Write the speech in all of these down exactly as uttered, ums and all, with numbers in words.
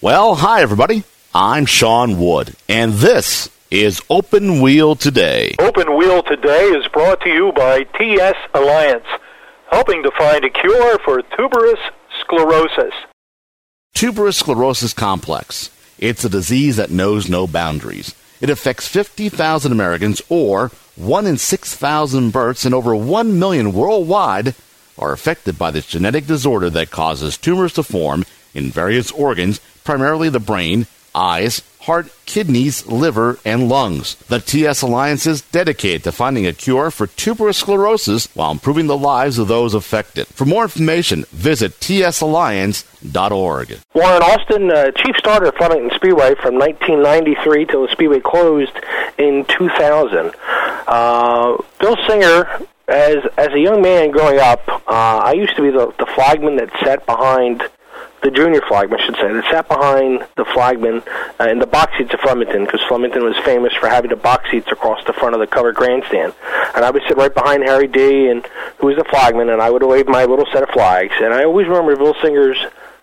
Well, hi, everybody. I'm Sean Wood, and this is Open Wheel Today. Open Wheel Today is brought to you by T S Alliance, helping to find a cure for tuberous sclerosis. Tuberous sclerosis complex. It's a disease that knows no boundaries. It affects fifty thousand Americans, or one in six thousand births, and over one million worldwide are affected by this genetic disorder that causes tumors to form in various organs, primarily the brain, eyes, heart, kidneys, liver, and lungs. The T S Alliance is dedicated to finding a cure for tuberous sclerosis while improving the lives of those affected. For more information, visit T S alliance dot org. Warren Austin, uh, chief starter at Flemington Speedway from nineteen ninety-three till the Speedway closed in two thousand. Uh, Bill Singer, as as a young man growing up, uh, I used to be the, the flagman that sat behind the junior flagman, I should say, that sat behind the flagman uh, in the box seats of Flemington, because Flemington was famous for having the box seats across the front of the covered grandstand. And I would sit right behind Harry D., and who was the flagman, and I would wave my little set of flags. And I always remember Bill Singer's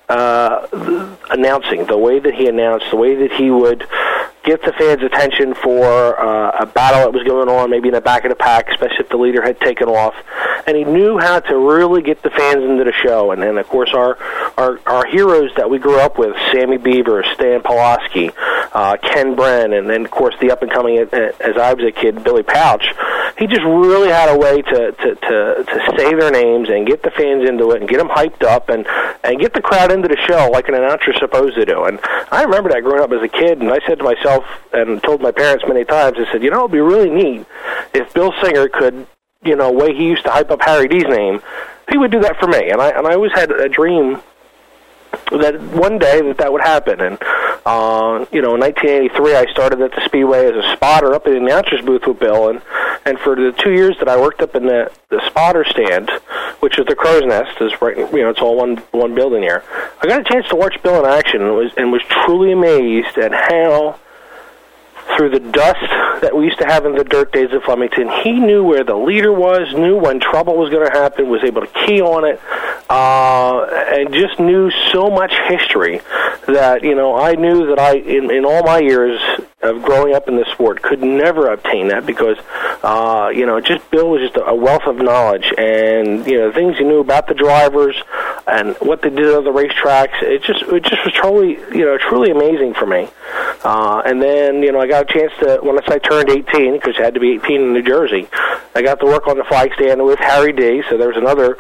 uh, announcing, the way that he announced, the way that he would get the fans' attention for uh, a battle that was going on, maybe in the back of the pack, especially if the leader had taken off. And he knew how to really get the fans into the show. And then, of course, our, our, our heroes that we grew up with, Sammy Beaver, Stan Pulaski, uh, Ken Bren, and then, of course, the up-and-coming, as I was a kid, Billy Pouch. He just really had a way to, to, to, to say their names and get the fans into it and get them hyped up and, and get the crowd into the show like an announcer's supposed to do. And I remember that growing up as a kid, and I said to myself, and told my parents many times, I said, you know, it would be really neat if Bill Singer could, you know, way he used to hype up Harry D's name, he would do that for me. And I and I always had a dream that one day that that would happen. And, uh, you know, in nineteen eighty-three, I started at the Speedway as a spotter up in the announcer's booth with Bill. And, and for the two years that I worked up in the, the spotter stand, which is the Crow's Nest, is right, you know, it's all one one building here, I got a chance to watch Bill in action and was, and was truly amazed at how, through the dust that we used to have in the dirt days of Flemington, he knew where the leader was, knew when trouble was going to happen, was able to key on it, uh, and just knew so much history that, you know, I knew that I, in, in all my years of growing up in this sport, could never obtain that because, uh, you know, just Bill was just a wealth of knowledge, and, you know, things he knew about the drivers and what they did on the racetracks. It just, it just was truly, you know, truly amazing for me. Uh, and then, you know, I got a chance to, once I turned eighteen, because you had to be eighteen in New Jersey, I got to work on the flag stand with Harry D., so there was another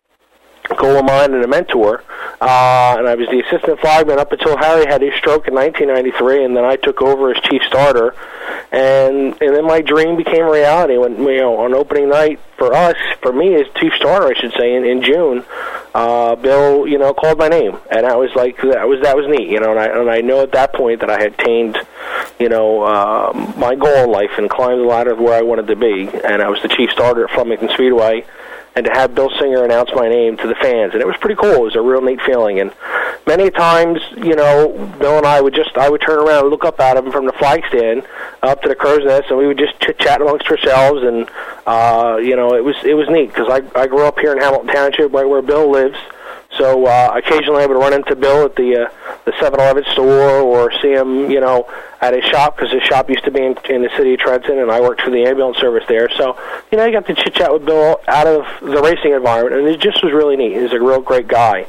goal of mine and a mentor, uh, and I was the assistant flagman up until Harry had his stroke in nineteen ninety-three, and then I took over as chief starter, and and then my dream became reality when, you know, on opening night for us, for me as chief starter, I should say, in, in June, uh, Bill, you know, called my name, and I was like, that was that was neat, you know, and I and I know at that point that I had attained, you know, uh, my goal in life and climbed the ladder of where I wanted to be, and I was the chief starter at Flemington Speedway. And to have Bill Singer announce my name to the fans, and it was pretty cool. It was a real neat feeling. And many times, you know, Bill and I would just, I would turn around and look up at him from the flag stand up to the Crow's Nest, and we would just chit-chat amongst ourselves. And, uh, you know, it was it was neat, because I, I grew up here in Hamilton Township, right where Bill lives. So uh, occasionally I would run into Bill at the uh, the seven eleven store, or see him, you know, at his shop, because his shop used to be in, in the city of Trenton, and I worked for the ambulance service there. So, you know, I got to chit-chat with Bill out of the racing environment, and it just was really neat. He was a real great guy.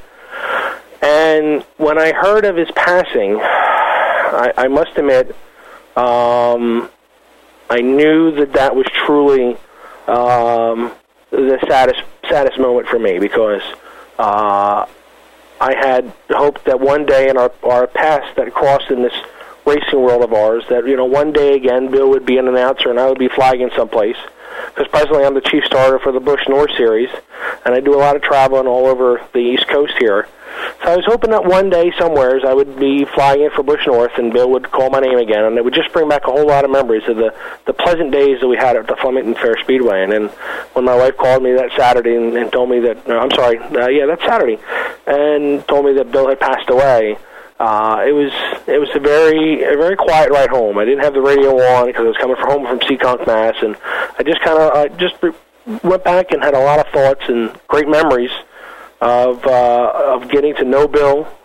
And when I heard of his passing, I, I must admit, um, I knew that that was truly um, the saddest, saddest moment for me, because Uh, I had hoped that one day in our, our paths that crossed in this racing world of ours, that, you know, one day again Bill would be an announcer and I would be flagging someplace. Because presently I'm the chief starter for the Busch North Series, and I do a lot of traveling all over the East Coast here. So I was hoping that one day somewheres I would be flying in for Busch North, and Bill would call my name again, and it would just bring back a whole lot of memories of the, the pleasant days that we had at the Flemington Fair Speedway. And then when my wife called me that Saturday and, and told me that, no, I'm sorry, uh, yeah, that's Saturday, and told me that Bill had passed away, Uh, it was it was a very a very quiet ride home. I didn't have the radio on because I was coming from home from Seekonk, Mass, and I just kind of I just went back and had a lot of thoughts and great memories of uh, of getting to know Bill,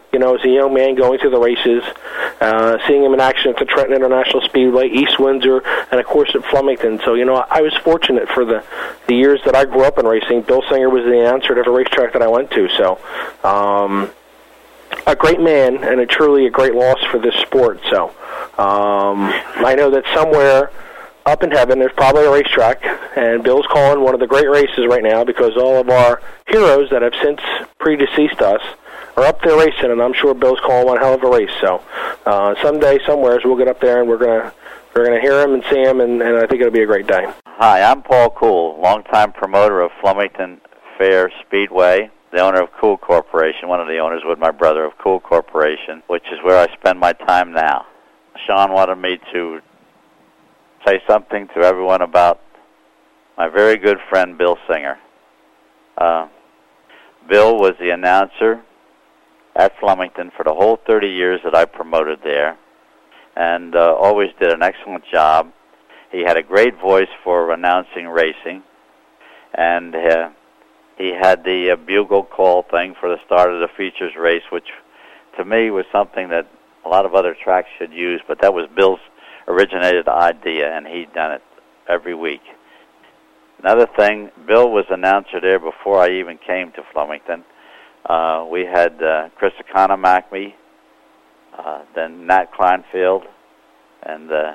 you know, as a young man going through the races, uh, seeing him in action at the Trenton International Speedway, East Windsor, and, of course, at Flemington. So, you know, I was fortunate for the, the years that I grew up in racing. Bill Singer was the announcer at every racetrack that I went to. So, um, a great man and a truly a great loss for this sport. So, um, I know that somewhere up in heaven there's probably a racetrack, and Bill's calling one of the great races right now because all of our heroes that have since predeceased us are up there racing, and I'm sure Bill's calling one hell of a race. So uh, someday, somewhere, we'll get up there and we're gonna we're gonna hear him and see him, and, and I think it'll be a great day. Hi, I'm Paul Cool, longtime promoter of Flemington Fair Speedway, the owner of Cool Corporation, one of the owners with my brother of Cool Corporation, which is where I spend my time now. Sean wanted me to say something to everyone about my very good friend Bill Singer. Uh, Bill was the announcer at Flemington for the whole thirty years that I promoted there, and uh, always did an excellent job. He had a great voice for announcing racing, and uh, he had the uh, bugle call thing for the start of the features race, which to me was something that a lot of other tracks should use, but that was Bill's originated idea, and he'd done it every week. Another thing, Bill was announcer there before I even came to Flemington. Uh, we had uh, Chris Economacme, uh, then Nat Kleinfield, and uh,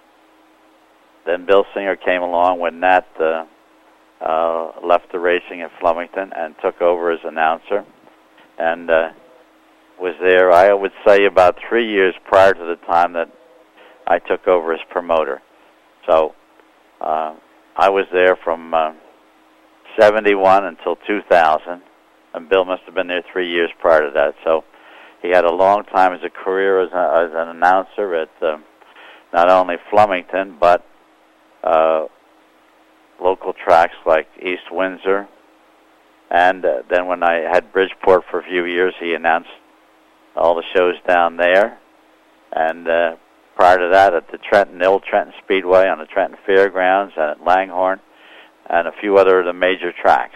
then Bill Singer came along when Nat uh, uh, left the racing at Flemington and took over as announcer, and uh, was there, I would say, about three years prior to the time that I took over as promoter. So uh, I was there from uh, seventy-one until two thousand, and Bill must have been there three years prior to that. So he had a long time as a career as, a, as an announcer at uh, not only Flemington, but uh, local tracks like East Windsor. And uh, then when I had Bridgeport for a few years, he announced all the shows down there. And uh, prior to that, at the Trenton, Old Trenton Speedway, on the Trenton Fairgrounds, and at Langhorne, and a few other of the major tracks.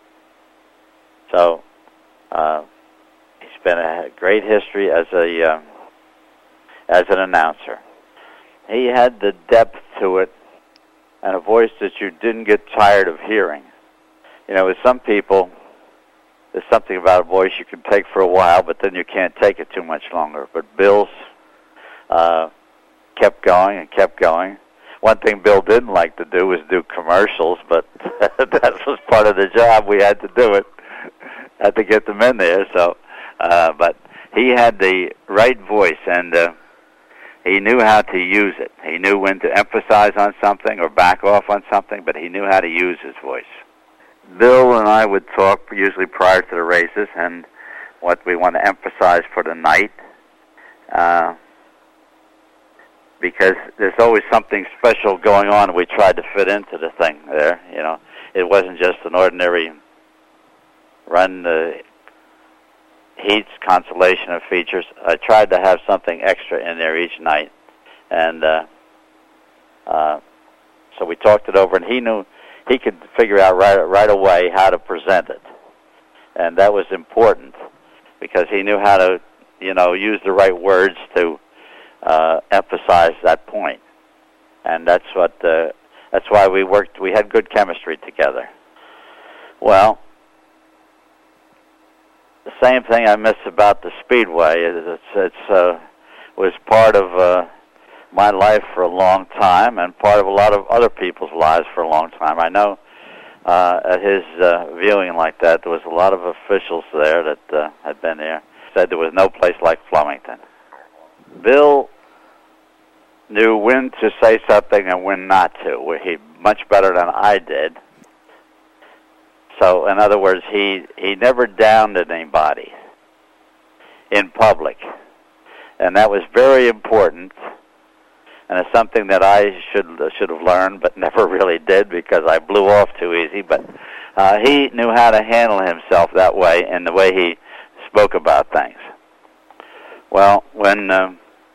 So uh, he's been a great history as a uh, as an announcer. He had the depth to it and a voice that you didn't get tired of hearing. You know, with some people, there's something about a voice you can take for a while, but then you can't take it too much longer. But Bill's uh, kept going and kept going. One thing Bill didn't like to do was do commercials, but that was part of the job. We had to do it. Had to get them in there. So, uh, but he had the right voice, and uh, he knew how to use it. He knew when to emphasize on something or back off on something, but he knew how to use his voice. Bill and I would talk usually prior to the races and what we want to emphasize for the night, uh, because there's always something special going on. We tried to fit into the thing there. You know, it wasn't just an ordinary run the heats, consolation of features. I tried to have something extra in there each night, and uh, uh, so we talked it over, and he knew he could figure out right right away how to present it, and that was important because he knew how to, you know, use the right words to uh, emphasize that point, and that's what uh, that's why we worked. We had good chemistry together. Well, the same thing I miss about the Speedway is it's, it's uh, was part of uh, my life for a long time and part of a lot of other people's lives for a long time. I know uh, at his uh, viewing like that, there was a lot of officials there that uh, had been there. Said there was no place like Flemington. Bill knew when to say something and when not to. He much better than I did. So, in other words, he, he never downed anybody in public. And that was very important. And it's something that I should should have learned, but never really did because I blew off too easy. But uh, he knew how to handle himself that way in the way he spoke about things. Well, when uh,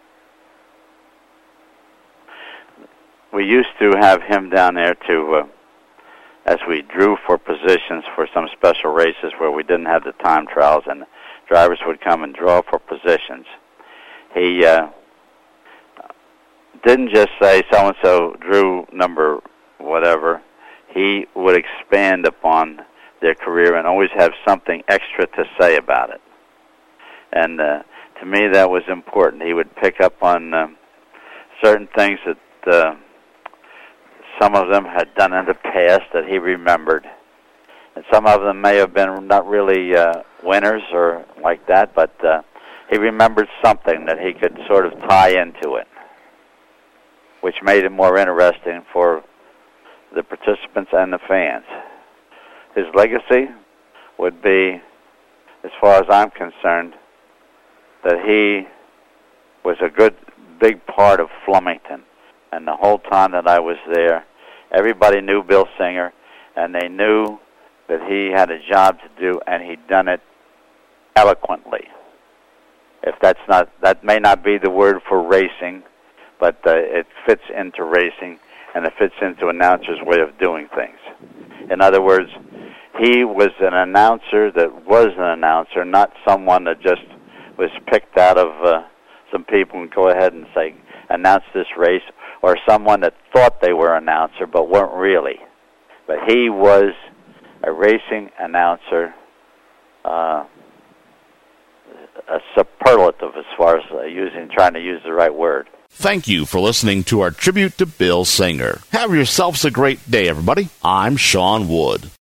we used to have him down there to... Uh, as we drew for positions for some special races where we didn't have the time trials, and drivers would come and draw for positions. He uh, didn't just say so-and-so drew number whatever. He would expand upon their career and always have something extra to say about it. And uh, to me, that was important. He would pick up on uh, certain things that uh, some of them had done in the past that he remembered. And some of them may have been not really uh, winners or like that, but uh, he remembered something that he could sort of tie into it, which made it more interesting for the participants and the fans. His legacy would be, as far as I'm concerned, that he was a good, big part of Flemington. And the whole time that I was there, everybody knew Bill Singer, and they knew that he had a job to do, and he'd done it eloquently. If that's not, that may not be the word for racing, but uh, it fits into racing, and it fits into announcer's way of doing things. In other words, he was an announcer that was an announcer, not someone that just was picked out of uh, some people and go ahead and say, announce this race, or someone that thought they were an announcer but weren't really. But he was a racing announcer, uh, a superlative as far as uh, using, trying to use the right word. Thank you for listening to our tribute to Bill Singer. Have yourselves a great day, everybody. I'm Sean Wood.